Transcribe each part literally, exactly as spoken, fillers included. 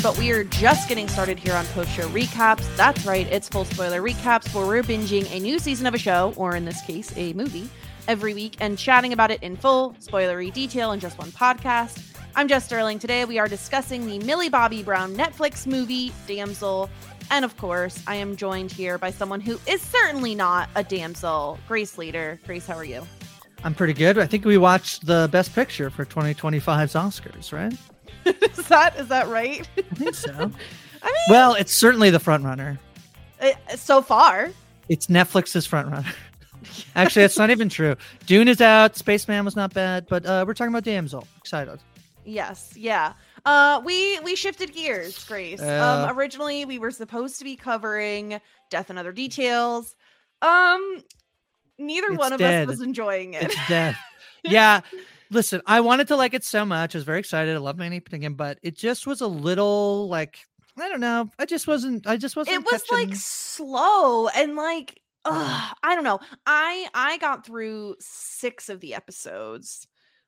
but we are just getting started here on post-show recaps. That's right, it's full spoiler recaps where we're binging a new season of a show, or in this case, a movie, every week and chatting about it in full spoilery detail in just one podcast. I'm Jess Sterling. Today we are discussing the Millie Bobby Brown Netflix movie, Damsel. And of course, I am joined here by someone who is certainly not a damsel, Grace Leader. Grace, how are you? I'm pretty good. I think we watched the Best Picture for twenty twenty-five's Oscars, right? is that is that right? I think so. I mean, well, it's certainly the front runner. It, so far, it's Netflix's front runner. Actually, that's not even true. Dune is out. Spaceman was not bad, but uh, we're talking about Damsel. Excited. Yes, yeah. Uh, we we shifted gears, Grace. Uh, um, originally we were supposed to be covering Death and Other Details. Um. Neither one of dead. us was enjoying it. It's dead. Yeah. Listen, I wanted to like it so much. I was very excited. I love Manny Patinkin, but it just was a little like, I don't know. I just wasn't, I just wasn't. It was catching... like slow and like, ugh, I don't know. I, I got through six of the episodes.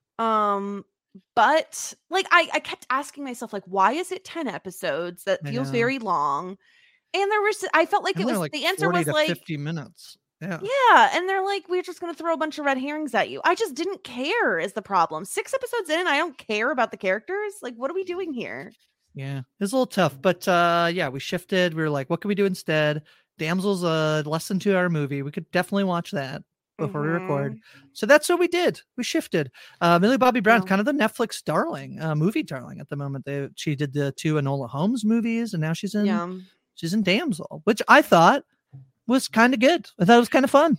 Um, but like, I, I kept asking myself, like, why is it ten episodes? That feels very long. And there was, I felt like and it was, like the answer was like fifty minutes. Yeah. Yeah. And they're like, we're just going to throw a bunch of red herrings at you. I just didn't care is the problem. Six episodes in, I don't care about the characters. Like, what are we doing here? Yeah, it's a little tough. But uh, yeah, we shifted. We were like, what can we do instead? Damsel's a less than two hour movie. We could definitely watch that before mm-hmm. we record. So that's what we did. We shifted. Uh, Millie Bobby Brown, yeah. kind of the Netflix darling, uh, movie darling at the moment. They, she did the two Enola Holmes movies, and now she's in, yeah. she's in Damsel, which I thought was kind of good. I thought it was kind of fun.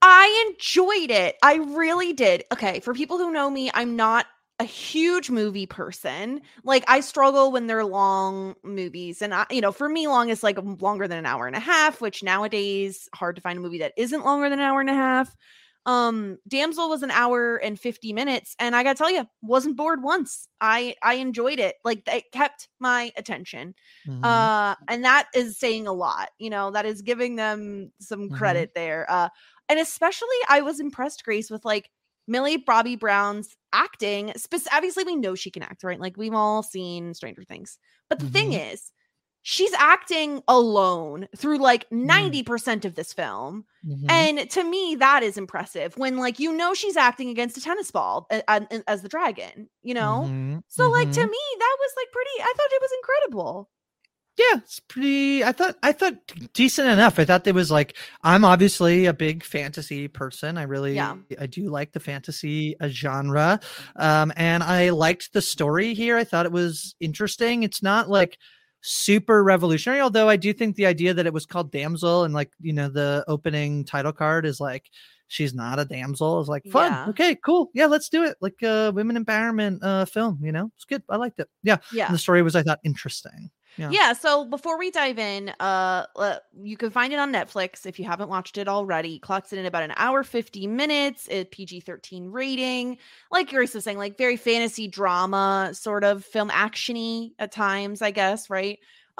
I enjoyed it. I really did. Okay, for people who know me, I'm not a huge movie person. Like, I struggle when they're long movies. And, I, you know, for me, long is like longer than an hour and a half, which nowadays, hard to find a movie that isn't longer than an hour and a half. Um, Damsel was an hour and fifty minutes. And I gotta tell you, wasn't bored once. I, I enjoyed it. Like, it kept my attention. Mm-hmm. Uh, and that is saying a lot, you know, that is giving them some credit mm-hmm. there. Uh, and especially I was impressed, Grace, with like Millie Bobby Brown's acting. Spe- obviously we know she can act, right? Like, we've all seen Stranger Things, but the mm-hmm. thing is, she's acting alone through like ninety percent of this film. Mm-hmm. And to me, that is impressive when, like, you know, she's acting against a tennis ball uh, uh, as the dragon, you know? Mm-hmm. So mm-hmm. like, to me, that was like pretty, I thought it was incredible. Yeah, it's pretty, I thought, I thought decent enough. I thought there was like, I'm obviously a big fantasy person. I really, yeah. I do like the fantasy uh, genre. Um, and I liked the story here. I thought it was interesting. It's not like super revolutionary, although I do think the idea that it was called Damsel and, like, you know, the opening title card is like, she's not a damsel, is like fun. Yeah. Okay, cool. Yeah, let's do it. Like a women empowerment uh film, you know, it's good. I liked it. Yeah. Yeah. And the story was, I thought, interesting. Yeah. yeah. So before we dive in, uh, uh, you can find it on Netflix if you haven't watched it already. Clocks it in about an hour, fifty minutes, a P G thirteen rating. Like Grace was saying, like very fantasy drama sort of film, action-y at times, I guess, right?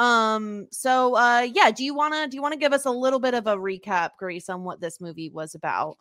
Um, so uh, yeah, do you wanna do you wanna give us a little bit of a recap, Grace, on what this movie was about?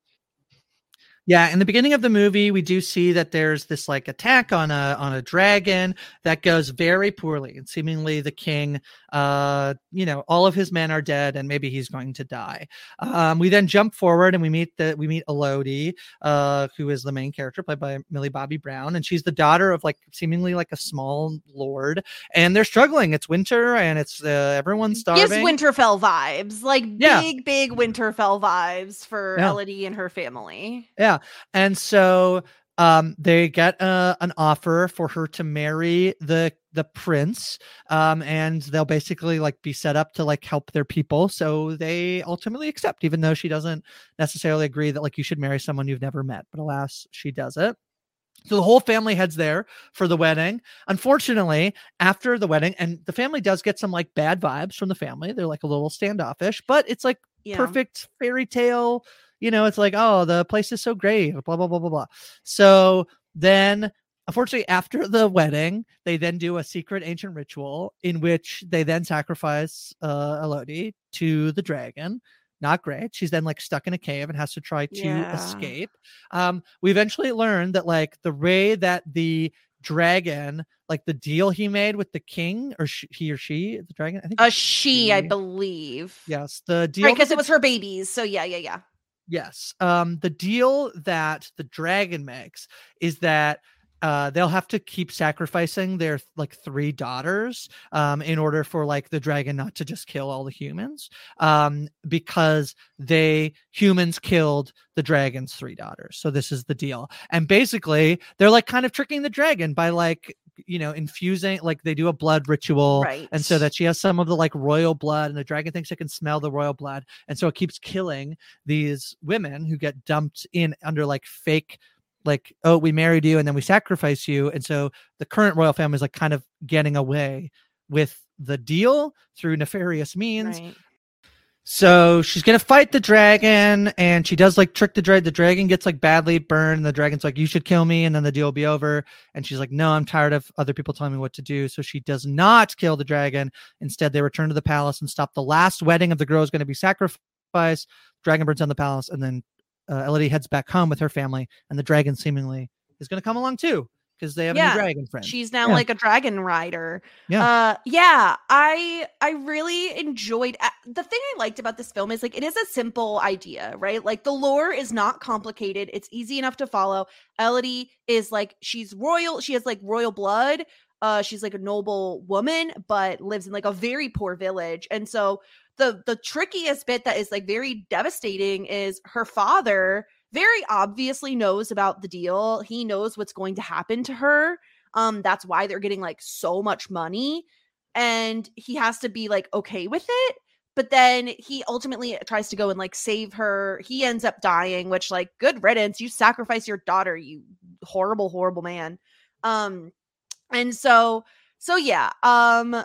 Yeah, in the beginning of the movie, we do see that there's this like attack on a on a dragon that goes very poorly, and seemingly the king, uh, you know, all of his men are dead, and maybe he's going to die. Um, we then jump forward and we meet the we meet Elodie, uh, who is the main character played by Millie Bobby Brown, and she's the daughter of like seemingly like a small lord, and they're struggling. It's winter, and it's uh, everyone's starving. Gives Winterfell vibes, like yeah. big big Winterfell vibes for yeah. Elodie and her family. Yeah. And so um, they get uh, an offer for her to marry the the prince, um, and they'll basically like be set up to like help their people. So they ultimately accept, even though she doesn't necessarily agree that like you should marry someone you've never met. But alas, she does it. So the whole family heads there for the wedding. Unfortunately, after the wedding, and the family does get some like bad vibes from the family. They're like a little standoffish, but it's like yeah. perfect fairy tale. You know, it's like, oh, the place is so great, blah, blah, blah, blah, blah. So then, unfortunately, after the wedding, they then do a secret ancient ritual in which they then sacrifice uh, Elodie to the dragon. Not great. She's then like stuck in a cave and has to try to yeah. escape. Um, we eventually learn that like the way that the dragon, like the deal he made with the king, or sh- he or she, the dragon, I think A it's she, she. I believe. Yes, the deal. Right, because that it was her babies. So yeah, yeah, yeah. Yes. Um, the deal that the dragon makes is that uh, they'll have to keep sacrificing their like three daughters um, in order for like the dragon not to just kill all the humans, um, because they humans killed the dragon's three daughters. So this is the deal. And basically they're like kind of tricking the dragon by like, you know, infusing, like they do a blood ritual. Right. And so that she has some of the like royal blood, and the dragon thinks it can smell the royal blood. And so it keeps killing these women who get dumped in under like fake, like, oh, we married you and then we sacrifice you. And so the current royal family is like kind of getting away with the deal through nefarious means. Right. So she's gonna fight the dragon, and she does like trick the dragon. The dragon gets like badly burned. The dragon's like, "You should kill me," and then the deal will be over. And she's like, "No, I'm tired of other people telling me what to do." So she does not kill the dragon. Instead, they return to the palace and stop the last wedding of the girl who's going to be sacrificed. Dragon burns down the palace, and then uh, Elodie heads back home with her family, and the dragon seemingly is going to come along too, because they have Yeah, a new dragon friend. She's now Yeah. like a dragon rider. Yeah. Uh, yeah. I I really enjoyed uh, the thing I liked about this film is like it is a simple idea, right? Like the lore is not complicated. It's easy enough to follow. Elodie is like she's royal. She has like royal blood. Uh, she's like a noble woman, but lives in like a very poor village. And so the the trickiest bit that is like very devastating is her father very obviously knows about the deal. He knows what's going to happen to her. Um, that's why they're getting like so much money, and he has to be like okay with it. But then he ultimately tries to go and like save her. He ends up dying, which like good riddance. You sacrifice your daughter, you horrible, horrible man. Um, and so so yeah. Um,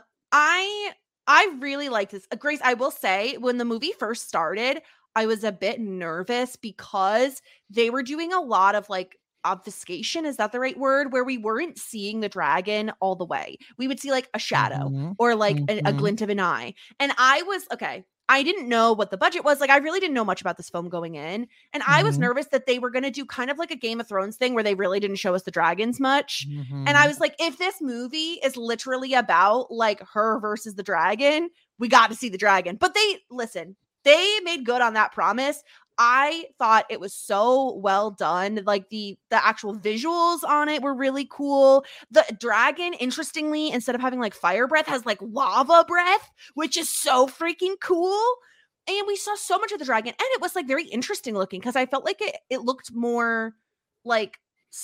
I I really like this. Uh, Grace, I will say, when the movie first started, I was a bit nervous because they were doing a lot of like obfuscation. Is that the right word? Where we weren't seeing the dragon all the way. We would see like a shadow Mhm. or like a, a Mhm. glint of an eye. And I was, okay, I didn't know what the budget was. Like, I really didn't know much about this film going in. And I was Mhm. nervous that they were going to do kind of like a Game of Thrones thing where they really didn't show us the dragons much. Mhm. And I was like, if this movie is literally about like her versus the dragon, we got to see the dragon. But they, listen, they made good on that promise. I thought it was so well done. Like the the actual visuals on it were really cool. The dragon, interestingly, instead of having like fire breath, has like lava breath, which is so freaking cool. And we saw so much of the dragon, and it was like very interesting looking because I felt like it it looked more like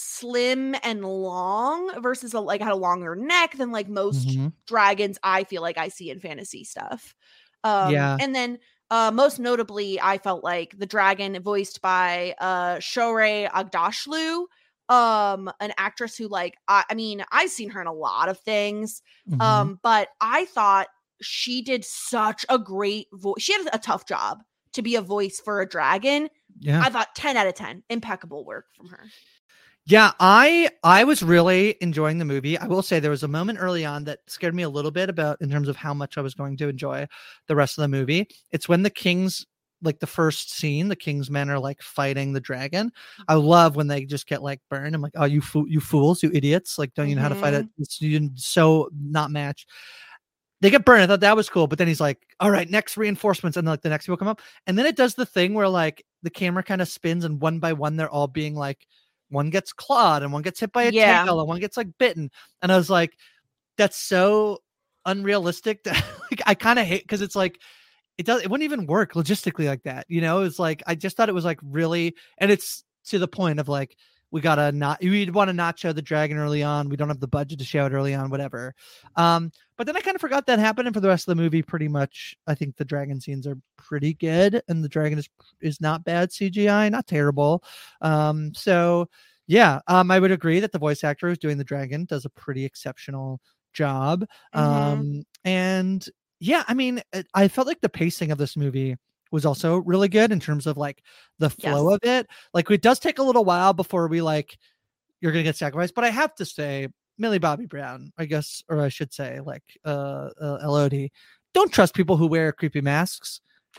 slim and long versus a, like had a longer neck than like most Mhm. dragons I feel like I see in fantasy stuff. Um, Yeah. and then uh, most notably, I felt like the dragon voiced by uh, Shohreh Aghdashloo, um, an actress who, like, I, I mean, I've seen her in a lot of things, Mhm. um, but I thought she did such a great voice. She had a tough job to be a voice for a dragon. Yeah. I thought ten out of ten, impeccable work from her. Yeah, I I was really enjoying the movie. I will say there was a moment early on that scared me a little bit about in terms of how much I was going to enjoy the rest of the movie. It's when the kings, like the first scene, the king's men are like fighting the dragon. I love when they just get like burned. I'm like, oh, you fo- you fools, you idiots! Like, don't you know how to fight it? It's you so not matched. They get burned. I thought that was cool, but then he's like, all right, next reinforcements, and like the next people come up, and then it does the thing where like the camera kind of spins, and one by one they're all being like. One gets clawed and one gets hit by a Yeah. tail and one gets like bitten. And I was like, that's so unrealistic. That, like, I kind of hate because it's like, it does, it wouldn't even work logistically like that. You know, it's like, I just thought it was like really, and it's to the point of like, we gotta not, we'd want to not show the dragon early on. We don't have the budget to show it early on, whatever. Um, but then I kind of forgot that happened. And for the rest of the movie, pretty much, I think the dragon scenes are pretty good. And the dragon is, is not bad C G I, not terrible. Um, so yeah, um, I would agree that the voice actor who's doing the dragon does a pretty exceptional job. Mhm. Um, and yeah, I mean, it- I felt like the pacing of this movie was also really good in terms of like the flow Yes. of it. Like it does take a little while before we like you're gonna get sacrificed, but I have to say, Millie Bobby Brown, I guess, or I should say, like uh, uh Elodie, don't trust people who wear creepy masks.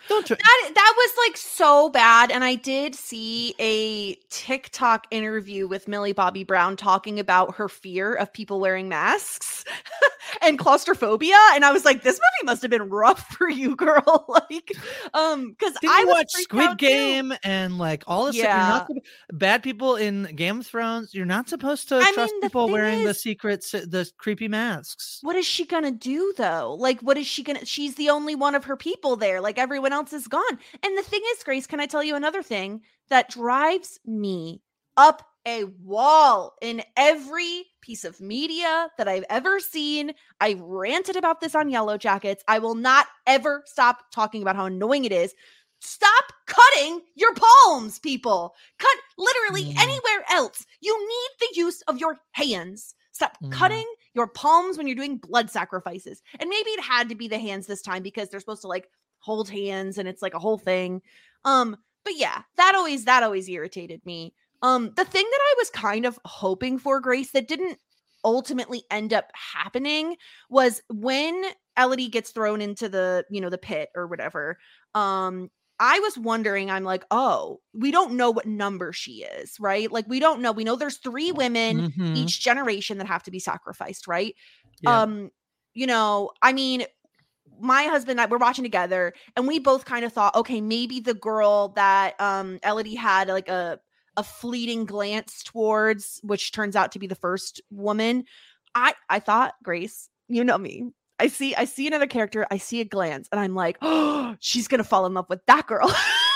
Don't try. That that was like so bad. And I did see a TikTok interview with Millie Bobby Brown talking about her fear of people wearing masks and claustrophobia. And I was like, this movie must have been rough for you, girl. Like, um, because Did I you was watch freaked Squid out too. Game and like all this? Yeah. You're not bad people in Game of Thrones. You're not supposed to I trust mean, the people thing wearing the is- secrets, the creepy masks. What is she gonna do though? Like, what is she gonna? She's the only one of her people there. Like, everyone else is gone. And the thing is, Grace, can I tell you another thing that drives me up a wall in every piece of media that I've ever seen? I ranted about this on Yellow Jackets. I will not ever stop talking about how annoying it is. Stop cutting your palms, people. Cut literally Mm. anywhere else. You need the use of your hands. Stop Mm. cutting your palms when you're doing blood sacrifices. And maybe it had to be the hands this time because they're supposed to like hold hands and it's like a whole thing. Um, but yeah, that always that always irritated me. Um, the thing that I was kind of hoping for, Grace, that didn't ultimately end up happening was when Elodie gets thrown into the, you know, the pit or whatever. Um, I was wondering, I'm like, oh, we don't know what number she is, right? Like, we don't know. We know there's three women Mhm. each generation that have to be sacrificed, right? Yeah. Um, you know, I mean, my husband and I, we're watching together, and we both kind of thought, okay, maybe the girl that um Elodie had like a a fleeting glance towards, which turns out to be the first woman. I I thought, Grace, you know me. I see I see another character, I see a glance, and I'm like, oh, she's gonna fall in love with that girl.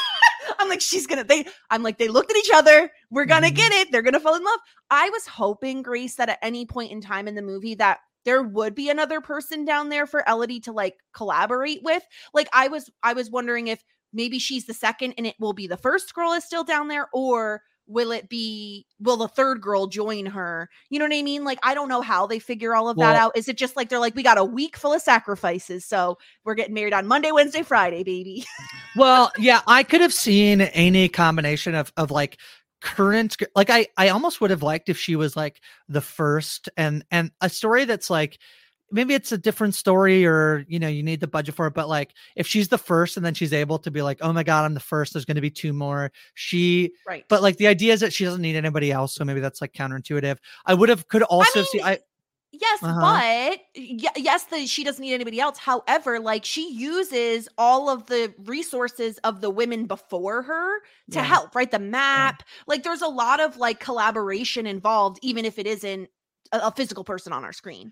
I'm like, she's gonna they I'm like, they looked at each other, we're gonna Mhm. get it, they're gonna fall in love. I was hoping, Grace, that at any point in time in the movie that there would be another person down there for Elodie to like collaborate with. Like, I was I was wondering if maybe she's the second and it will be the first girl is still down there, or will it be, will the third girl join her? You know what I mean? Like, I don't know how they figure all of that Well- out. Is it just like, they're like, we got a week full of sacrifices, so we're getting married on Monday, Wednesday, Friday, baby. Well, yeah, I could have seen any combination of of like current, like I I almost would have liked if she was like the first, and and a story that's like, maybe it's a different story, or you know, you need the budget for it, but like if she's the first and then she's able to be like, oh my god, I'm the first, there's going to be two more, she Right. but like the idea is that she doesn't need anybody else, so maybe that's like counterintuitive. I would have could also mean, see I Yes, Uh-huh. but y- yes, the, she doesn't need anybody else. However, like, she uses all of the resources of the women before her to Yeah. help, right? The map, like, there's a lot of like collaboration involved, even if it isn't a, a physical person on our screen.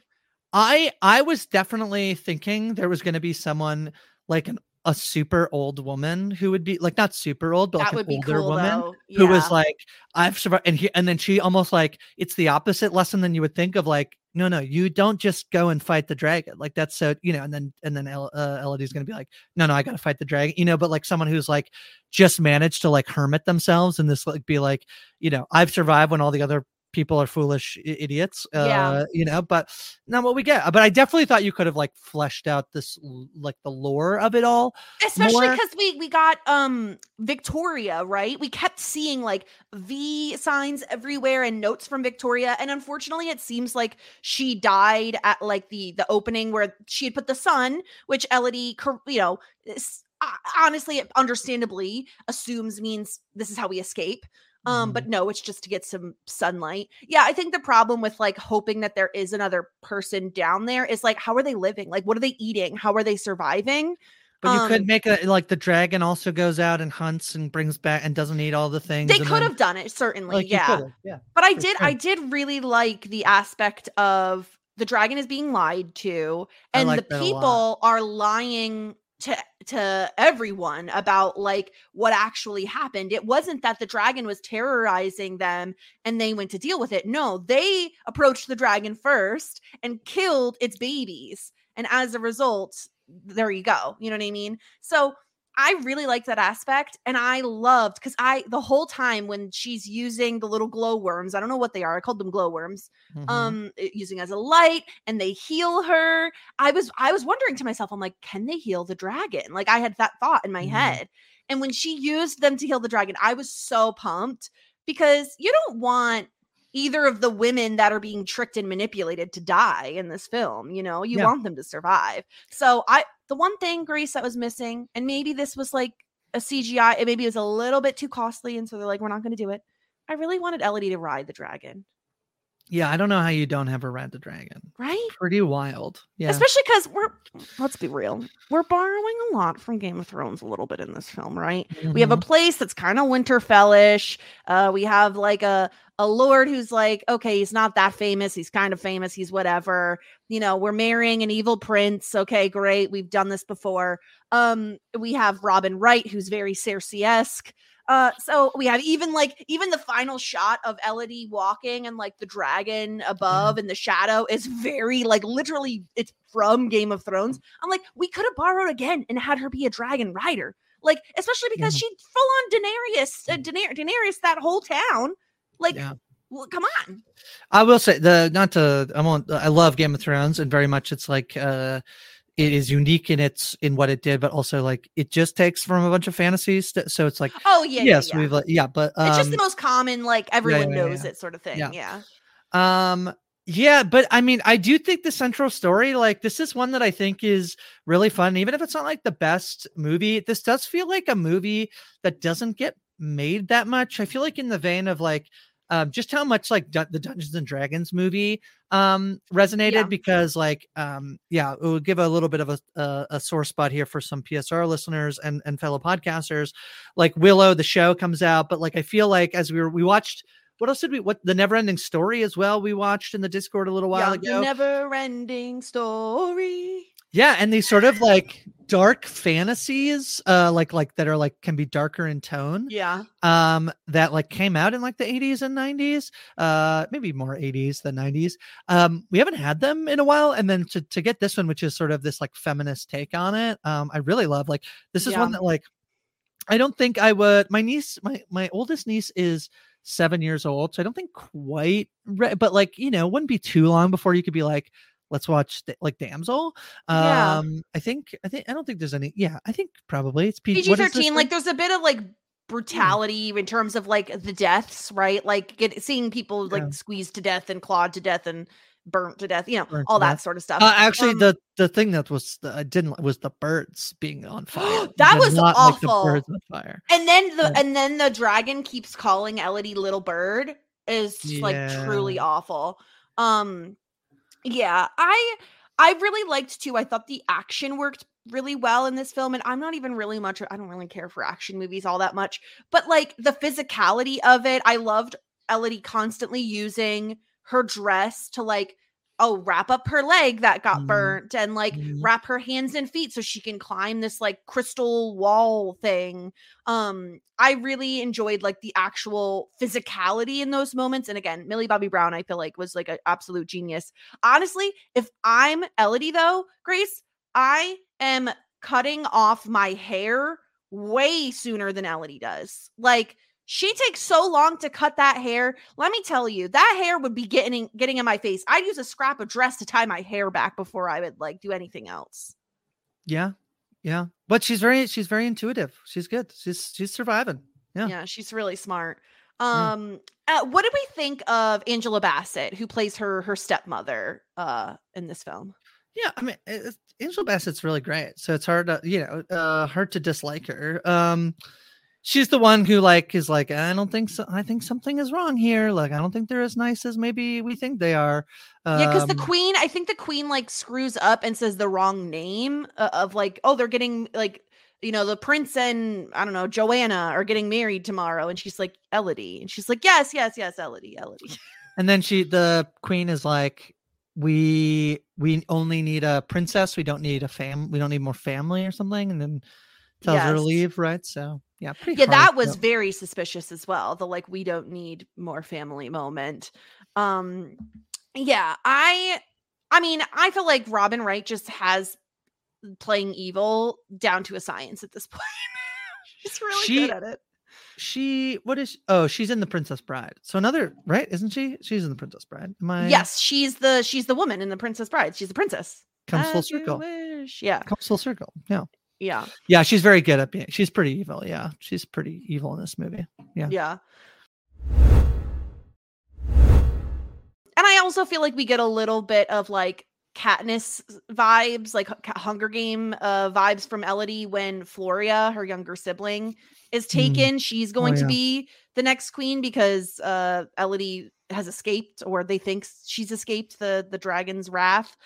I I was definitely thinking there was going to be someone like an a super old woman who would be like, not super old, but That like would an be older cool, woman though. who was Yeah. like, I've survived, and he, and then she almost like, it's the opposite lesson than you would think of, like, no, no, you don't just go and fight the dragon, like that's so, you know, and then and then El- uh, Elodie's gonna be like, no, no, I gotta fight the dragon, you know, but like someone who's like just managed to like hermit themselves and this like be like, you know, I've survived when all the other people are foolish I- idiots, uh Yeah. you know, but not what we get. But I definitely thought you could have like fleshed out this l- like the lore of it all. Especially more- because we we got um Victoria, right? We kept seeing like V signs everywhere and notes from Victoria, and unfortunately, it seems like she died at like the the opening where she had put the sun, which Elodie, cor- you know, is, uh, honestly, understandably assumes means this is how we escape. Um, Mhm. but no, it's just to get some sunlight. Yeah, I think the problem with like hoping that there is another person down there is like, how are they living? Like, what are they eating? How are they surviving? But you could Um, make a like the dragon also goes out and hunts and brings back and doesn't eat all the things. They and could then, have done it, certainly, like you yeah. could've, yeah. But I for did, sure. I did really like the aspect of the dragon is being lied to, I and the like that a lot. people are lying to to everyone about like what actually happened. It wasn't that the dragon was terrorizing them and they went to deal with it. No, they approached the dragon first and killed its babies. And as a result, there you go. You know what I mean? So I really liked that aspect, and I loved because I the whole time when she's using the little glowworms, I don't know what they are. I called them glowworms. Mhm. Um, i- using as a light, and they heal her. I was I was wondering to myself, I'm like, can they heal the dragon? Like, I had that thought in my Mhm. head, and when she used them to heal the dragon, I was so pumped because you don't want either of the women that are being tricked and manipulated to die in this film. You know, you Yeah. want them to survive. So I the one thing, Grace, that was missing, and maybe this was like a C G I, and maybe it was a little bit too costly, and so they're like, we're not going to do it. I really wanted Elodie to ride the dragon. Yeah, I don't know how you don't have her ride the dragon. Right? Pretty wild. Yeah. Especially because we're, let's be real, we're borrowing a lot from Game of Thrones a little bit in this film, right? Mm-hmm. We have a place that's kind of Winterfellish. Uh, we have like a, a lord who's like, okay, he's not that famous. He's kind of famous. He's whatever. You know, we're marrying an evil prince. Okay, great. We've done this before. Um, we have Robin Wright, who's very Cersei-esque. Uh, so we have even like even the final shot of Elodie walking and like the dragon above yeah. and the shadow is very like literally it's from Game of Thrones. I'm like, we could have borrowed again and had her be a dragon rider, like especially because yeah. she full on Daenerys, uh, Daener- Daenerys that whole town. Like, yeah. well, come on. I will say the not to I won't I love Game of Thrones and very much it's like uh. it is unique in its in what it did, but also like it just takes from a bunch of fantasies. St- so it's like, oh yeah, yes, yeah, yeah. we've like, yeah, but um, it's just the most common, like everyone yeah, yeah, knows yeah. it sort of thing. Yeah. yeah. Um, yeah, but I mean, I do think the central story, like this is one that I think is really fun. Even if it's not like the best movie, this does feel like a movie that doesn't get made that much. I feel like in the vein of like, um, just how much like D- the Dungeons and Dragons movie um resonated yeah. because like um yeah it would give a little bit of a, a a sore spot here for some P S R listeners and and fellow podcasters. Like Willow the show comes out, but like I feel like as we were we watched what else did we what the Neverending Story as well we watched in the Discord a little while yeah, ago. The Neverending Story. Yeah, and these sort of like dark fantasies, uh, like like that are like can be darker in tone. Yeah. Um, that like came out in like the eighties and nineties, uh, maybe more eighties than nineties. Um, we haven't had them in a while, and then to to get this one, which is sort of this like feminist take on it, um, I really love. Like this is yeah. one that like I don't think I would. My niece, my my oldest niece is seven years old, so I don't think quite. Re- but like you know, wouldn't be too long before you could be like. Let's watch like Damsel. Yeah. Um, I think I think I don't think there's any. Yeah, I think probably it's P G thirteen. Like there's a bit of like brutality yeah. in terms of like the deaths, right? Like get, seeing people like yeah. squeezed to death and clawed to death and burnt to death. You know, burnt all that death. Sort of stuff. Uh, actually, um, the the thing that was I didn't was the birds being on fire. That was not awful. Like the birds on fire. And then the yeah. and then the dragon keeps calling Elodie little bird is yeah. like truly awful. Um. Yeah, I I really liked too. I thought the action worked really well in this film, and I'm not even really much. I don't really care for action movies all that much, but like the physicality of it, I loved Elodie constantly using her dress to like oh wrap up her leg that got mm. burnt and like mm. wrap her hands and feet so she can climb this like crystal wall thing. Um, I really enjoyed like the actual physicality in those moments. And again, Millie Bobby Brown, I feel like was like an absolute genius. Honestly, if I'm Elodie though, Grace, I am cutting off my hair way sooner than Elodie does. Like she takes so long to cut that hair. Let me tell you, that hair would be getting getting in my face. I'd use a scrap of dress to tie my hair back before I would like do anything else. Yeah. Yeah. But she's very she's very intuitive. She's good. She's she's surviving. Yeah. Yeah, she's really smart. Um yeah. uh, what did we think of Angela Bassett, who plays her her stepmother uh in this film? Yeah, I mean, it, Angela Bassett's really great. So it's hard to, you know, uh hard to dislike her. Um She's the one who like is like, I don't think so. I think something is wrong here. Like, I don't think they're as nice as maybe we think they are. Um, yeah, because the queen, I think the queen like screws up and says the wrong name uh, of like, oh, they're getting like, you know, the prince and I don't know, Joanna are getting married tomorrow, and she's like Elodie, and she's like, yes, yes, yes, Elodie, Elodie. And then she, the queen, is like, we we only need a princess. We don't need a fam. We don't need more family or something. And then tells yes. her to leave, right? So. Yeah, pretty yeah, hard, that was yeah. very suspicious as well. The like, we don't need more family moment. Um, yeah, I, I mean, I feel like Robin Wright just has playing evil down to a science at this point. She's really she, good at it. She, what is? Oh, she's in The Princess Bride. So another, right? Isn't she? She's in The Princess Bride. Am I? Yes, she's the she's the woman in The Princess Bride. She's the princess. Comes As full circle. Wish. Yeah, comes full circle. Yeah. Yeah. Yeah, she's very good at being, she's pretty evil. Yeah. She's pretty evil in this movie. Yeah. Yeah. And I also feel like we get a little bit of like Katniss vibes, like Hunger Game uh, vibes from Elodie when Floria, her younger sibling, is taken. Mm. She's going oh, yeah. to be the next queen because uh, Elodie has escaped, or they think she's escaped the the dragon's wrath.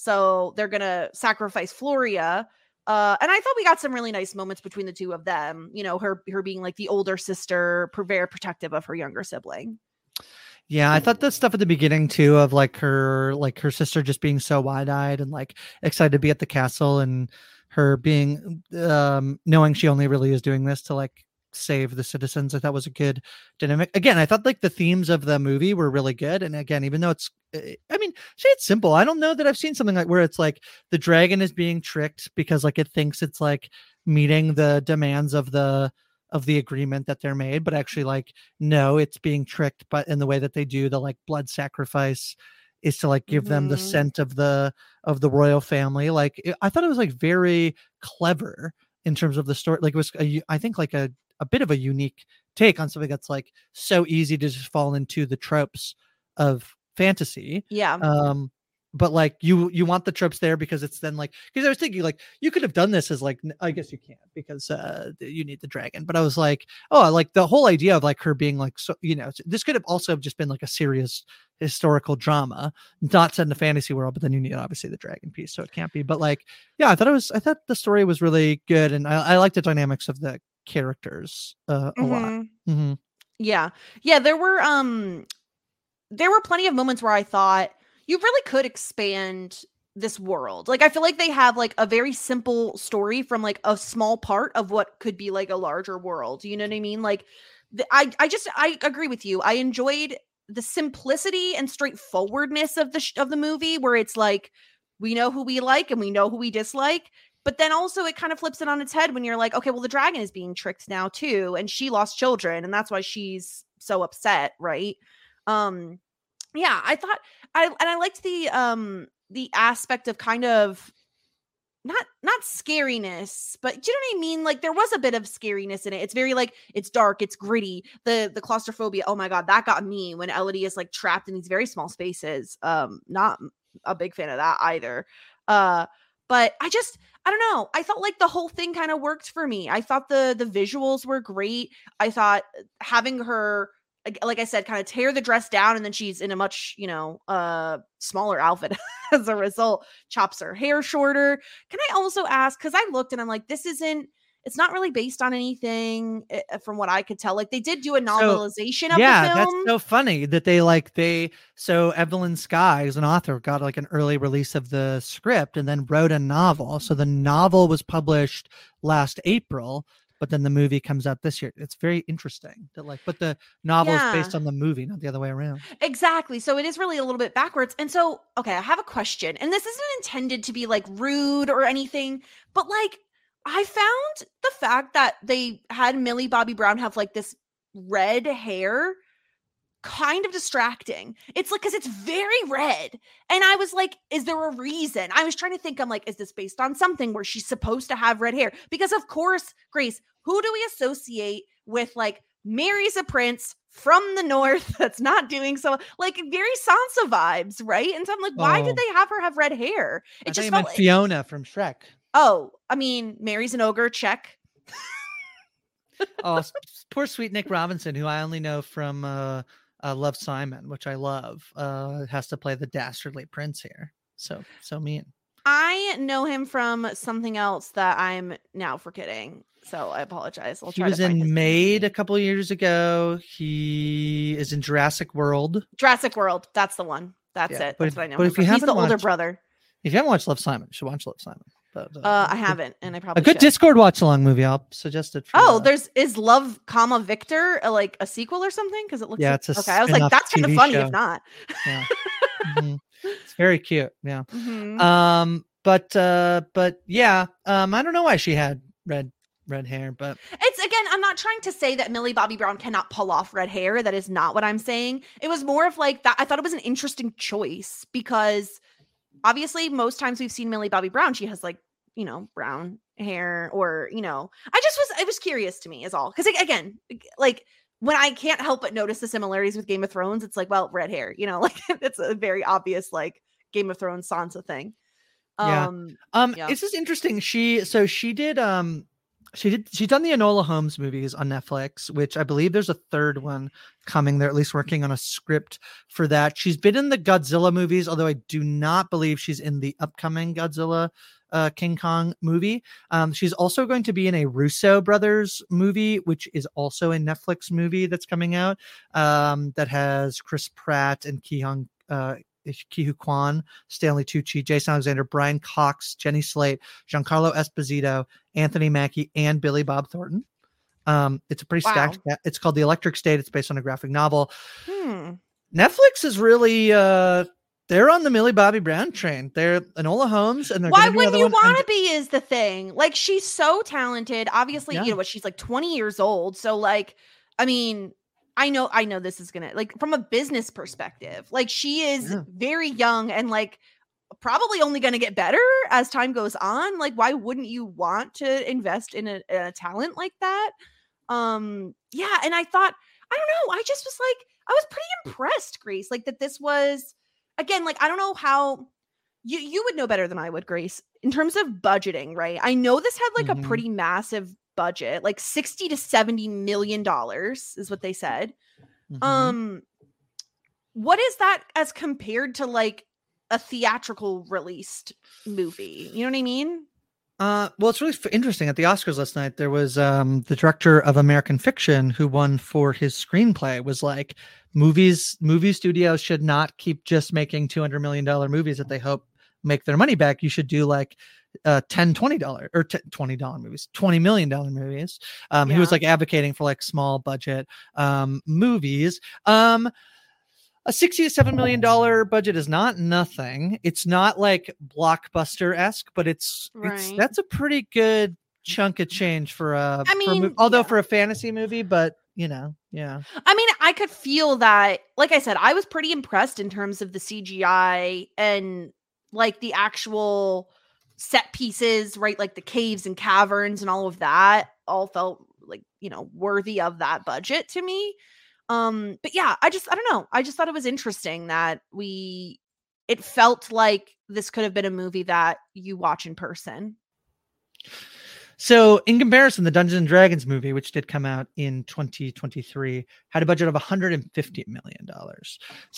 So they're gonna sacrifice Floria. Uh, and I thought we got some really nice moments between the two of them. You know, her her being like the older sister, very protective of her younger sibling. Yeah, I thought the stuff at the beginning too of like her like her sister just being so wide-eyed and like excited to be at the castle, and her being um knowing she only really is doing this to like save the citizens. I thought was a good dynamic. Again, I thought like the themes of the movie were really good. And again, even though it's, I mean, say it's simple, I don't know that I've seen something like where it's like the dragon is being tricked because like it thinks it's like meeting the demands of the of the agreement that they're made, but actually like no, it's being tricked. But in the way that they do the like blood sacrifice is to like give mm-hmm. them the scent of the of the royal family. Like it, I thought it was like very clever in terms of the story. Like it was, a, I think like a a bit of a unique take on something that's like so easy to just fall into the tropes of fantasy. Yeah. Um, but like you, you want the tropes there because it's then like, because I was thinking like you could have done this as like, I guess you can't because uh, you need the dragon. But I was like, oh, like the whole idea of like her being like, so, you know, this could have also just been like a serious historical drama, not set in a fantasy world, but then you need obviously the dragon piece. So it can't be, but like, yeah, I thought it was, I thought the story was really good. And I, I liked the dynamics of the characters uh, a mm-hmm. lot. Mm-hmm. Yeah. Yeah. There were, um, there were plenty of moments where I thought you really could expand this world. Like, I feel like they have like a very simple story from like a small part of what could be like a larger world. You know what I mean? Like the, I, I just, I agree with you. I enjoyed the simplicity and straightforwardness of the, sh- of the movie where it's like, we know who we like and we know who we dislike. But then also it kind of flips it on its head when you're like, okay, well, the dragon is being tricked now too. And she lost children. And that's why she's so upset. Right. Um, yeah, I thought I, and I liked the, um, the aspect of kind of not, not scariness, but do you know what I mean? Like there was a bit of scariness in it. It's very like, it's dark, it's gritty. The, the claustrophobia. Oh my God, that got me when Elodie is like trapped in these very small spaces. Um, not a big fan of that either. Uh, but I just, I don't know. I felt like the whole thing kind of worked for me. I thought the the visuals were great. I thought having her, like I said, kind of tear the dress down and then she's in a much, you know, uh, smaller outfit as a result, chops her hair shorter. Can I also ask, because I looked and I'm like, this isn't, it's not really based on anything uh, from what I could tell. Like they did do a novelization so, of yeah, the film. That's so funny that they like they so Evelyn Sky as an author got like an early release of the script and then wrote a novel. So the novel was published last April, but then the movie comes out this year. It's very interesting that like, but the novel yeah. is based on the movie, not the other way around. Exactly. So it is really a little bit backwards. And so, okay, I have a question, and this isn't intended to be like rude or anything, but like, I found the fact that they had Millie Bobby Brown have like this red hair kind of distracting. It's like, because it's very red. And I was like, is there a reason? I was trying to think, I'm like, is this based on something where she's supposed to have red hair? Because of course, Grace, who do we associate with like Mary's a prince from the north that's not doing so, like very Sansa vibes, right? And so I'm like, why oh. did they have her have red hair? It I just felt like Fiona from Shrek. Oh, I mean, Mary's an ogre, check. Oh, poor sweet Nick Robinson, who I only know from uh, uh, Love, Simon, which I love, uh, has to play the dastardly prince here. So, so mean. I know him from something else that I'm now forgetting. So I apologize. I'll try he was to find in Maid a couple of years ago. He is in Jurassic World. Jurassic World. That's the one. That's yeah, it. But That's if, what I know. But if you He's the watched, older brother. If you haven't watched Love, Simon, you should watch Love, Simon. But, uh, uh, I haven't, and I probably a good should. Discord watch along movie. I'll suggest it. For, oh, uh, there's is Love, comma Victor a, like a sequel or something? Because it looks yeah, like, it's a okay. I was like, that's kind of funny show. If not. Yeah, mm-hmm. It's very cute. Yeah. Mm-hmm. Um, but uh, but yeah, um, I don't know why she had red red hair, but it's again, I'm not trying to say that Millie Bobby Brown cannot pull off red hair. That is not what I'm saying. It was more of like that. I thought it was an interesting choice because obviously most times we've seen Millie Bobby Brown, she has like, you know, brown hair or, you know, I just was, it was curious to me is all. Cause like, again, like when I can't help but notice the similarities with Game of Thrones, it's like, well, red hair, you know, like it's a very obvious, like Game of Thrones Sansa thing. Yeah. Um, Um, yeah. it's just interesting. She so she did um she did she's done the Enola Holmes movies on Netflix, which I believe there's a third one coming. They're at least working on a script for that. She's been in the Godzilla movies, although I do not believe she's in the upcoming Godzilla uh King Kong movie. Um, she's also going to be in a Russo brothers movie, which is also a Netflix movie that's coming out. Um, that has Chris Pratt and Ki Hong uh Ki-Hu Kwan, Stanley Tucci, Jason Alexander, Brian Cox, Jenny Slate, Giancarlo Esposito, Anthony Mackie, and Billy Bob Thornton. Um, it's a pretty Wow. stacked. It's called The Electric State. It's based on a graphic novel. Hmm. Netflix is really uh, they're on the Millie Bobby Brown train. They're Enola Holmes, and they're Why gonna do wouldn't another you one. want to And- be? Is the thing. Like, she's so talented. Obviously, Yeah. you know what? She's like twenty years old. So, like, I mean, I know, I know this is gonna, like, from a business perspective, like, she is Yeah. very young and like probably only going to get better as time goes on. Like, why wouldn't you want to invest in a, in a talent like that? Um, yeah. And I thought, I don't know, I just was like, I was pretty impressed, Grace, like that this was, again, like, I don't know how you you would know better than I would, Grace, in terms of budgeting, right? I know this had like Mhm. a pretty massive budget, like sixty to seventy million dollars is what they said. Mhm. Um, what is that as compared to like a theatrical released movie? You know what I mean? Uh, well, it's really f- interesting. At the Oscars last night, there was um, the director of American Fiction who won for his screenplay. Was like, movies, movie studios should not keep just making two hundred million dollars movies that they hope make their money back. You should do like uh, ten, twenty dollars or t- twenty dollars movies, twenty million dollars movies. Um, He was Yeah. like advocating for like small budget um, movies. Um, a sixty-seven million dollars budget is not nothing. It's not like blockbuster-esque, but it's it's Right. that's a pretty good chunk of change for a I for a mean, mov- although yeah. for a fantasy movie, but you know, yeah. I mean, I could feel that. Like I said, I was pretty impressed in terms of the C G I and like the actual set pieces, right? Like the caves and caverns and all of that all felt like, you know, worthy of that budget to me. Um, but yeah, I just, I don't know. I just thought it was interesting that we, it felt like this could have been a movie that you watch in person. So in comparison, the Dungeons and Dragons movie, which did come out in twenty twenty-three, had a budget of one hundred fifty million dollars.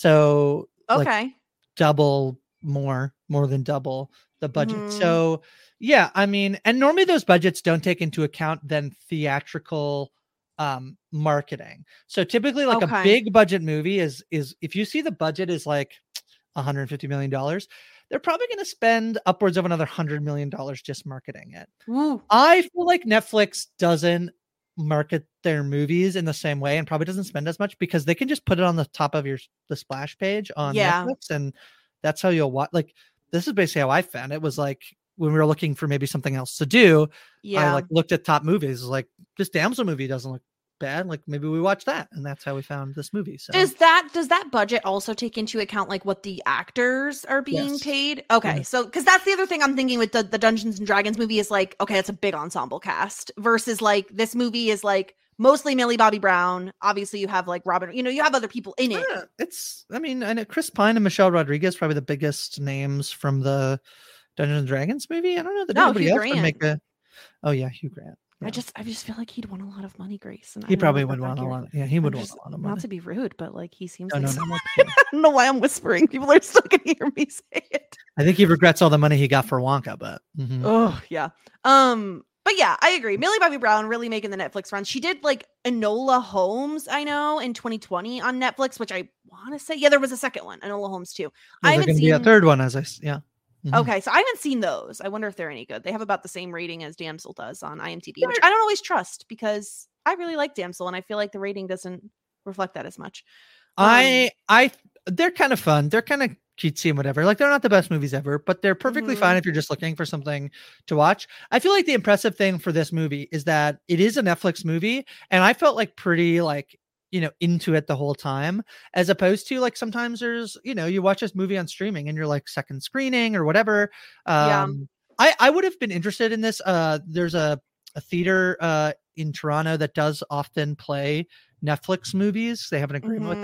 So like Okay. double more, more than double the budget. Mhm. So yeah, I mean, and normally those budgets don't take into account then theatrical um marketing. So typically like Okay. a big budget movie is is if you see the budget is like one hundred fifty million dollars, they're probably going to spend upwards of another one hundred million dollars just marketing it. Woo. I feel like Netflix doesn't market their movies in the same way and probably doesn't spend as much because they can just put it on the top of your the splash page on Yeah. Netflix, and that's how you'll watch. Like, this is basically how I found it. Was like when we were looking for maybe something else to do, Yeah. I like looked at top movies. Like, this damsel movie doesn't look bad. Like, maybe we watch that, and that's how we found this movie. So Does that does that budget also take into account like what the actors are being Yes. paid? Okay, Yeah. so because that's the other thing I'm thinking with the, the Dungeons and Dragons movie is like, okay, it's a big ensemble cast versus like this movie is like mostly Millie Bobby Brown. Obviously, you have like Robin, you know, you have other people in it. Yeah, it's. I mean, I know Chris Pine and Michelle Rodriguez probably the biggest names from the Dungeons and Dragons movie. I don't know that No, anybody Hugh else would make a. Oh yeah, Hugh Grant. I Yeah. just I just feel like he'd want a lot of money, Grace. And I He know probably that would that's want a accurate. lot. Yeah, he would I'm want just- a lot of Not money. to be rude, but like he seems No, like no, someone- no, that's I don't know why I'm whispering. People are still gonna hear me say it. I think he regrets all the money he got for Wonka, but mhm. Oh yeah. Um, but yeah, I agree. Millie Bobby Brown really making the Netflix runs. She did like Enola Holmes, I know, in twenty twenty on Netflix, which I want to say, yeah, there was a second one, Enola Holmes too. Well, I there's haven't gonna be a seen. third one, as I s- yeah. Mhm. Okay, so I haven't seen those. I wonder if they're any good. They have about the same rating as Damsel does on IMDb, which I don't always trust because I really like Damsel, and I feel like the rating doesn't reflect that as much. Um, I I they're kind of fun. They're kind of cutesy and whatever. Like, they're not the best movies ever, but they're perfectly Mhm. fine if you're just looking for something to watch. I feel like the impressive thing for this movie is that it is a Netflix movie, and I felt like pretty like, you know, into it the whole time, as opposed to like sometimes there's, you know, you watch this movie on streaming and you're like second screening or whatever. Yeah. Um I I would have been interested in this. Uh there's a a theater uh in Toronto that does often play Netflix movies. They have an agreement with them. mhm.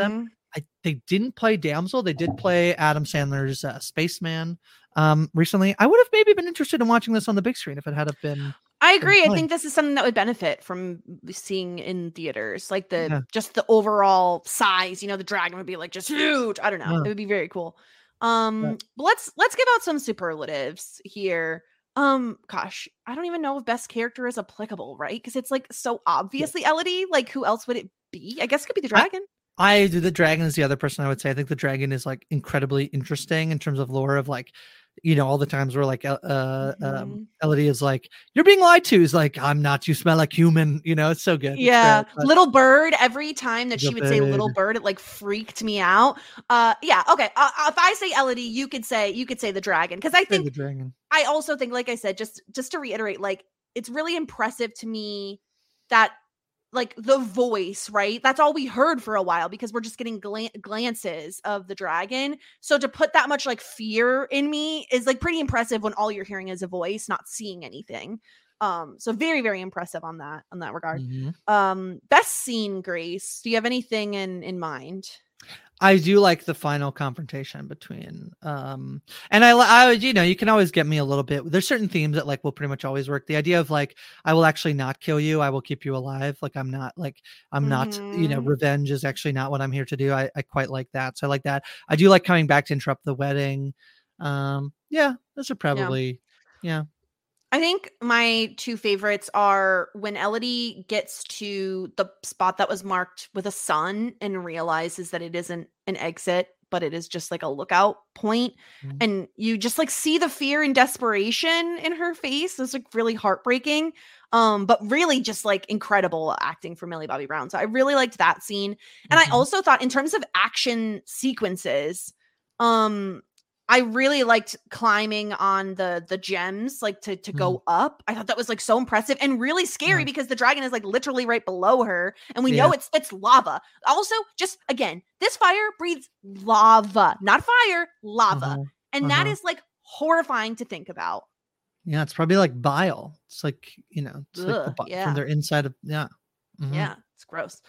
I, they didn't play Damsel. They did play Adam Sandler's uh, Spaceman um, recently. I would have maybe been interested in watching this on the big screen if it had have been. I agree. I think this is something that would benefit from seeing in theaters, like the yeah. just the overall size. You know, the dragon would be like just huge. I don't know. Yeah. It would be very cool. Um, yeah. but let's let's give out some superlatives here. Um, gosh, I don't even know if best character is applicable, right? Because it's like so obviously yeah. Elodie. Like, who else would it be? I guess it could be the dragon. I, I do. The dragon is the other person I would say. I think the dragon is like incredibly interesting in terms of lore of like, you know, all the times where like uh mm-hmm. um Elodie is like, you're being lied to. Is like, I'm not. You smell like human. You know, it's so good. Yeah, but, little bird. Every time that she would bird. say little bird, it like freaked me out. Uh, yeah. Okay. Uh, if I say Elodie, you could say you could say the dragon because I think the dragon. I also think, like I said, just just to reiterate, like it's really impressive to me that. Like the voice, right? That's all we heard for a while because we're just getting glan- glances of the dragon. So to put that much like fear in me is like pretty impressive when all you're hearing is a voice, not seeing anything. Um, so very, very impressive on that, on that regard. Mm-hmm. Um, best scene, Grace. Do you have anything in, in mind? I do like the final confrontation between, um, and I, I, you know, you can always get me a little bit. There's certain themes that like will pretty much always work. The idea of like, I will actually not kill you. I will keep you alive. Like I'm not like, I'm mm-hmm. not, you know, revenge is actually not what I'm here to do. I, I quite like that. So I like that. I do like coming back to interrupt the wedding. Um, yeah, those are probably, yeah. yeah. I think my two favorites are when Elodie gets to the spot that was marked with a sun and realizes that it isn't an exit, but it is just like a lookout point. Mm-hmm. And you just like see the fear and desperation in her face. It's like really heartbreaking, um, but really just like incredible acting for Millie Bobby Brown. So I really liked that scene. And mm-hmm. I also thought in terms of action sequences, um, I really liked climbing on the the gems, like to, to go mm. up. I thought that was like so impressive and really scary mm. because the dragon is like literally right below her. And we yeah. know it's it's lava. Also, just again, this fire breathes lava, not fire, lava. Uh-huh. And uh-huh. that is like horrifying to think about. Yeah, it's probably like bile. It's like, you know, it's Ugh, like the, yeah. from their inside of, yeah. Mm-hmm. Yeah, it's gross.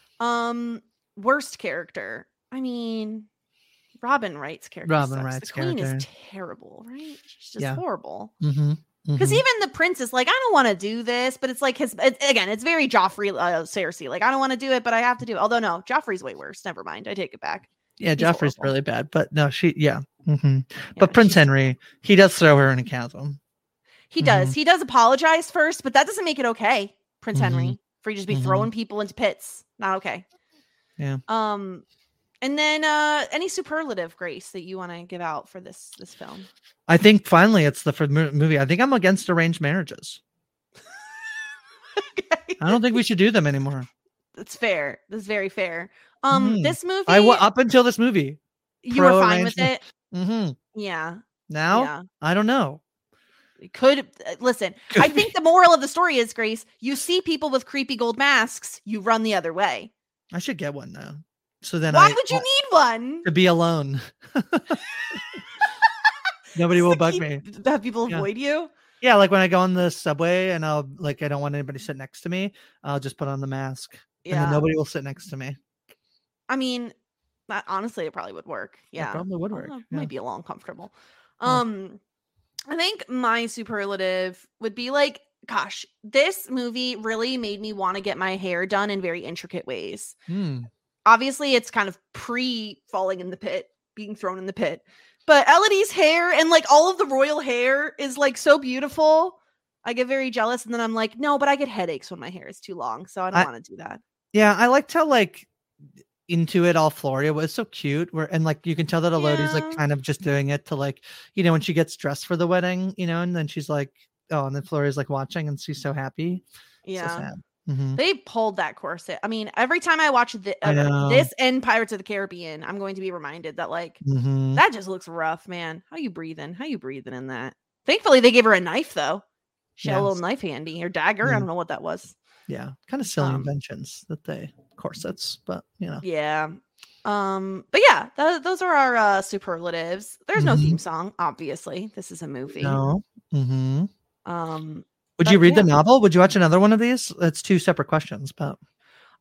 Um, worst character. I mean... Robin Wright's character. Robin sucks. Wright's the queen character is terrible, right? She's just yeah. horrible. Because mm-hmm. mm-hmm. even the prince is like, I don't want to do this, but it's like his it, again, it's very Joffrey, uh, Cersei. Like, I don't want to do it, but I have to do it. Although no, Joffrey's way worse. Never mind, I take it back. Yeah, He's Joffrey's horrible. really bad, but no, she yeah. Mm-hmm. yeah but Prince Henry, he does throw her in a chasm. He mm-hmm. does. He does apologize first, but that doesn't make it okay, Prince mm-hmm. Henry, for you just be mm-hmm. throwing people into pits. Not okay. Yeah. Um. And then uh, any superlative, Grace, that you want to give out for this this film? I think finally it's the first movie. I think I'm against arranged marriages. okay. I don't think we should do them anymore. That's fair. That's very fair. Um, mm-hmm. This movie, I up until this movie, you were fine with it. Mm-hmm. Yeah. Now, yeah. I don't know. Could uh, listen. Could I think the moral of the story is, Grace, you see people with creepy gold masks, you run the other way. I should get one now. So then, why I, would you I, need one to be alone? Nobody will bug keep, me. Have people yeah. avoid you? Yeah, like when I go on the subway and I'll like I don't want anybody to sit next to me. I'll just put on the mask, yeah. and then nobody will sit next to me. I mean, that, honestly, it probably would work. Yeah, it probably would work. It yeah. might be a little uncomfortable. Um, I think my superlative would be like, gosh, this movie really made me want to get my hair done in very intricate ways. Hmm. Obviously, it's kind of pre falling in the pit, being thrown in the pit. But Elodie's hair and like all of the royal hair is like so beautiful. I get very jealous. And then I'm like, no, but I get headaches when my hair is too long. So I don't want to do that. Yeah, I liked how like into it all Floria was so cute. Where and like you can tell that Elodie's yeah. like kind of just doing it to like, you know, when she gets dressed for the wedding, you know, and then she's like, oh, and then Floria's like watching and she's so happy. Yeah. So sad. Mm-hmm. They pulled that corset. I mean, every time I watch the, uh, this and Pirates of the Caribbean, I'm going to be reminded that like mm-hmm. that just looks rough, man. How you breathing? How you breathing in that? Thankfully, they gave her a knife though. She yes. had a little knife handy, or dagger. Mm. I don't know what that was. Yeah, kind of silly um, inventions that they corsets, but you know. Yeah. Um. But yeah, th- those are our uh, superlatives. There's mm-hmm. no theme song, obviously. This is a movie. No. Mm-hmm. Um. Would you read yeah. the novel? Would you watch another one of these? It's two separate questions, but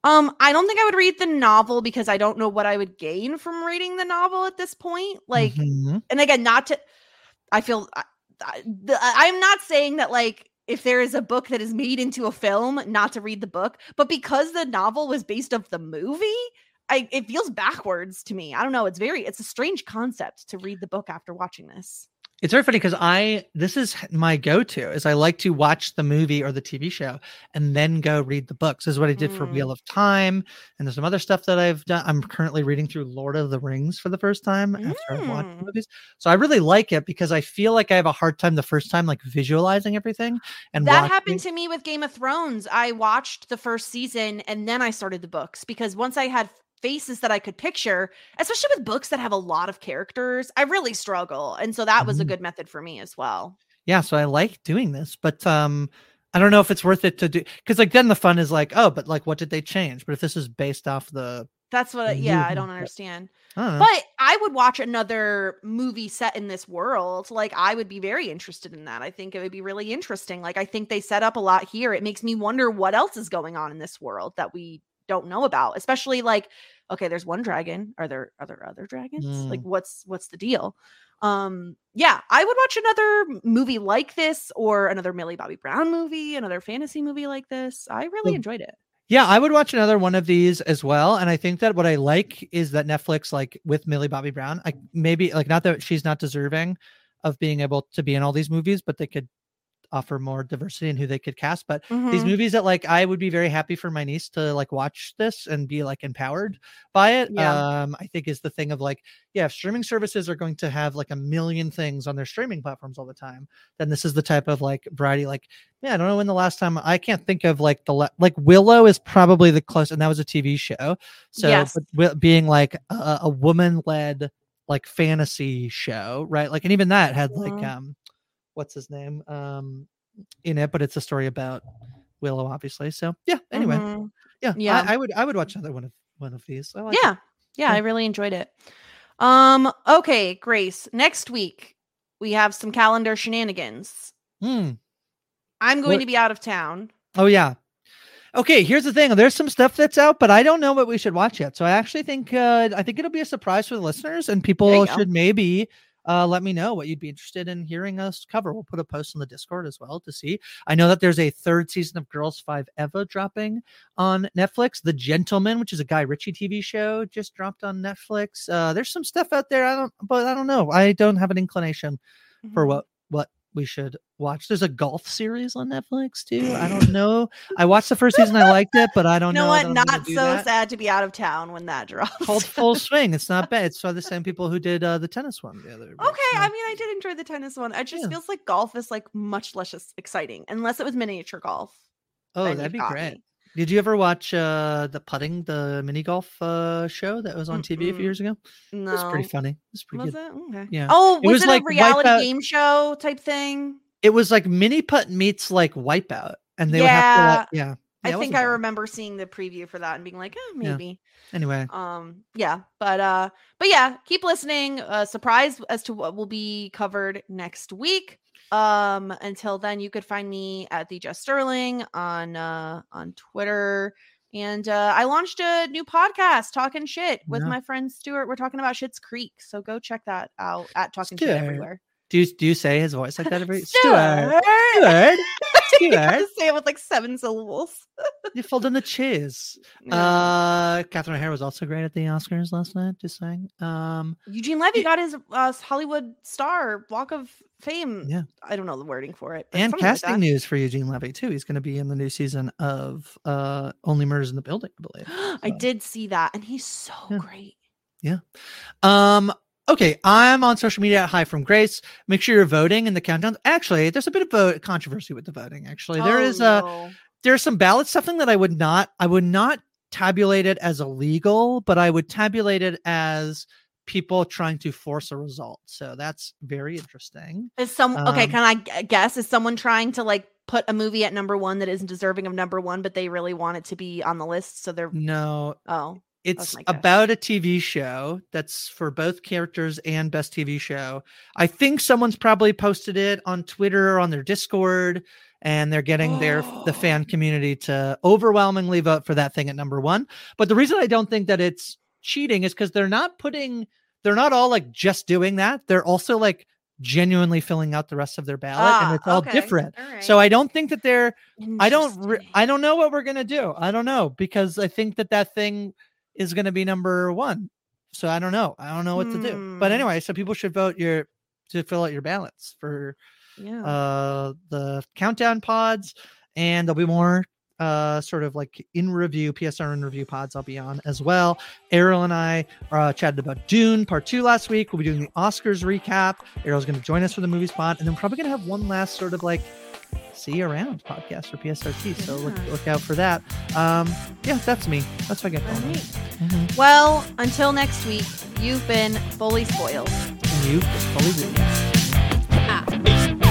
Um, I don't think I would read the novel because I don't know what I would gain from reading the novel at this point. Like, Mhm. and again, not to, I feel, I, I, the, I'm not saying that like, if there is a book that is made into a film, not to read the book, but because the novel was based off the movie, I, it feels backwards to me. I don't know. It's very, it's a strange concept to read the book after watching this. It's very funny because I this is my go-to is I like to watch the movie or the T V show and then go read the books. This is what I did for Mm. Wheel of Time, and there's some other stuff that I've done. I'm currently reading through Lord of the Rings for the first time after I've watched the Mm. movies. So I really like it because I feel like I have a hard time the first time like visualizing everything and That watching. happened to me with Game of Thrones. I watched the first season and then I started the books because once I had faces that I could picture, especially with books that have a lot of characters, I really struggle. And so that was a Mhm. good method for me as well. Yeah, so I like doing this, but um I don't know if it's worth it to do because like then the fun is like, oh, but like what did they change? But if this is based off the, That's what, the I, yeah, I movie, don't but- understand. I don't know. But I would watch another movie set in this world. Like, I would be very interested in that. I think it would be really interesting. Like, I think they set up a lot here. It makes me wonder what else is going on in this world that we don't know about. Especially like, okay, there's one dragon. Are there are there other dragons? Mm. Like, what's what's the deal? Um, yeah, I would watch another movie like this or another Millie Bobby Brown movie, another fantasy movie like this. I really Well, enjoyed it. Yeah, I would watch another one of these as well. And I think that what I like is that Netflix, like with Millie Bobby Brown, I maybe like not that she's not deserving of being able to be in all these movies, but they could offer more diversity in who they could cast. But these Mhm. movies that like I would be very happy for my niece to like watch this and be like empowered by it. Yeah. Um, I think is the thing of like, yeah, if streaming services are going to have like a million things on their streaming platforms all the time, then this is the type of like variety. Like, yeah, I don't know when the last time I can't think of like the le- like Willow is probably the closest, and that was a T V show. So Yes. but wi- being like a, a woman led like fantasy show, right? Like, and even that had like Mhm. um what's his name um in it, but it's a story about Willow, obviously. So yeah. Anyway, Mhm. yeah, Yeah. I, I would I would watch another one of one of these. I like Yeah. it. Yeah, Yeah. I really enjoyed it. Um, okay, Grace. Next week we have some calendar shenanigans. Hmm. I'm going What- to be out of town. Oh yeah. Okay, here's the thing. There's some stuff that's out, but I don't know what we should watch yet. So I actually think uh, I think it'll be a surprise for the listeners, and There people you go. should maybe uh, let me know what you'd be interested in hearing us cover. We'll put a post on the Discord as well to see. I know that there's a third season of Girls Five Eva dropping on Netflix. The Gentleman, which is a Guy Ritchie T V show, just dropped on Netflix. Uh, there's some stuff out there. I don't, but I don't know. I don't have an inclination for Mhm. what what we should watch. There's a golf series on Netflix too. I don't know. I watched the first season. I liked it, but I don't You know know. what? that I'm gonna Not do so that. sad to be out of town when that drops. Called Full Swing. It's not bad. It's by the same people who did uh, the tennis one the other week. Okay, So, I mean, I did enjoy the tennis one. It just Yeah. feels like golf is like much less ex- exciting, unless it was miniature golf. oh, then that'd you've be got great. me. Did you ever watch uh, the putting, the mini golf uh, show that was on T V a Mm-mm. few years ago? It was pretty No, funny. It was pretty was good. it? Okay. Yeah. Oh, It was was it like a reality Wipeout- game show type thing? It was like mini putt meets like Wipeout, and they would have to like, yeah. I Yeah, it think wasn't I bad. remember seeing the preview for that and being like, oh, Yeah. maybe. Anyway, Um, yeah, but uh, but yeah, keep listening. Uh, surprised as to what will be covered next week. Um, until then, you could find me at the Jess Sterling on uh on Twitter. And uh, I launched a new podcast, Talking Shit, with Yeah. my friend Stuart. We're talking about Shit's Creek, so go check that out at Talking Shit Stuart. everywhere. do you do you say his voice like that every Stuart, Stuart, you have Stuart, to say it with like seven syllables. you fold in the cheese. Yeah. Uh, Catherine O'Hara was also great at the Oscars last night. Just saying. Um, Eugene Levy y- got his uh, Hollywood star Walk of Fame. Yeah. I don't know the wording for it. but and something like casting that. news for Eugene Levy too. He's going to be in the new season of uh Only Murders in the Building, I believe. I So, did see that, and he's so Yeah. great. Um. Okay, I'm on social media at Hi From Grace. Make sure you're voting in the countdowns. Actually, there's a bit of vote controversy with the voting. Actually, there Oh, is a no. there's some ballot stuffing that I would not I would not tabulate it as illegal, but I would tabulate it as people trying to force a result. So that's very interesting. Is some okay? Um, Can I g- guess? Is someone trying to like put a movie at number one that isn't deserving of number one, but they really want it to be on the list? So they're No, oh it's my guess. about a T V show that's for both characters and best T V show. I think someone's probably posted it on Twitter or on their Discord, and they're getting their the fan community to overwhelmingly vote for that thing at number one. But the reason I don't think that it's cheating is because they're not putting they're not all like just doing that. They're also like genuinely filling out the rest of their ballot, Ah, and it's all okay. different. All right. So I don't think that they're I don't re- Interesting. I don't know what we're gonna do. I don't know, because I think that that thing is gonna be number one. So I don't know. I don't know what to do. But Hmm. anyway, so people should vote your to fill out your ballots for Yeah. uh the countdown pods, and there'll be more uh sort of like in review P S R in review pods I'll be on as well. Errol and I uh chatted about Dune part two last week. We'll be doing the Oscars recap. Errol's going to join us for the movies pod, and then we're probably going to have one last sort of like see you around podcast for P S R T. So look, Yeah. look out for that. Um yeah, that's me. That's what I get All going on. right. Mhm. Well, until next week, you've been fully spoiled. And you fully do. Ah.